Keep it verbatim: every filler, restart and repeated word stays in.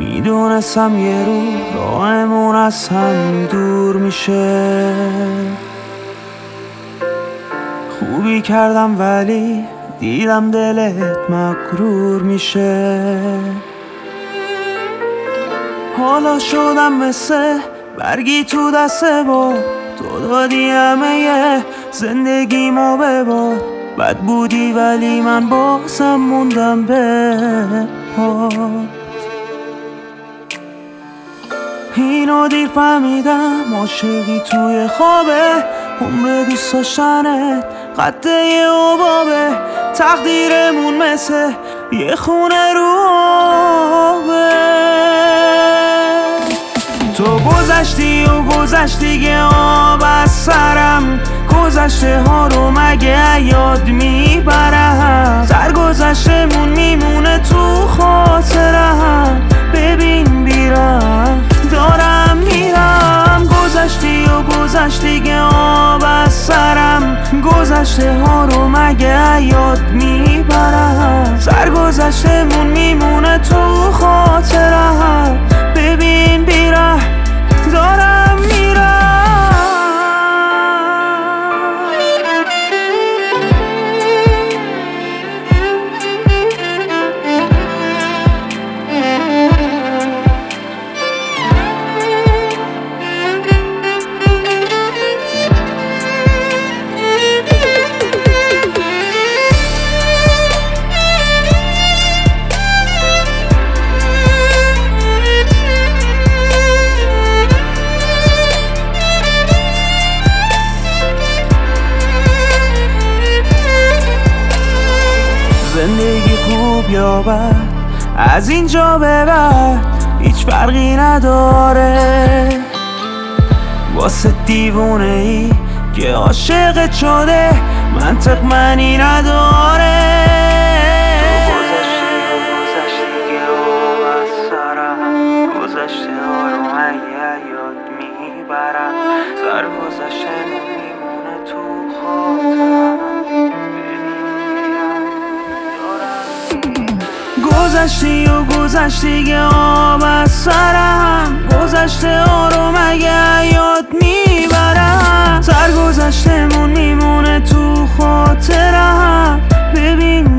میدونستم یه رو راهمون از هم دور میشه. خوبی کردم ولی دیدم دلت مغرور میشه. حالا شدم مثل برگی تو دست با تو دادی همه زندگیمو به باد. بد بودی ولی من بازم موندم به پات. اینو دیر فهمیدم عاشقی توی خوابه. عمر دوست داشتنت قد یه عبابه. تقدیرمون مثل یه خونه رو آبه. تو گذشتی و گذشتی که آب از سرم. گذشته ها رو مگه یاد میبرم. سرگذشتمون میمونه تو خاطرم. ببین بیرم دارم میرم. گذشتی و گذشتی که آب از سرم. گذشته ها رو مگه یاد میبرم. سرگذشتمون میمونه تو خاطرم. ببین بیرم دارم میرم. زندگی خوب یا بد از اینجا به بعد هیچ فرقی نداره. واسه دیوونه ای که عاشقت شده منطق معنی نداره. گذشتی که آب از سرم. گذشته ها رو مگه یاد میبرم. سرگذشته میمونه تو خاطرم. گذشتی و گذشتی که آب از سرم. گذشته ها رو مگه یاد میبرم. سرگذشتمون میمونه تو خاطرم. ببین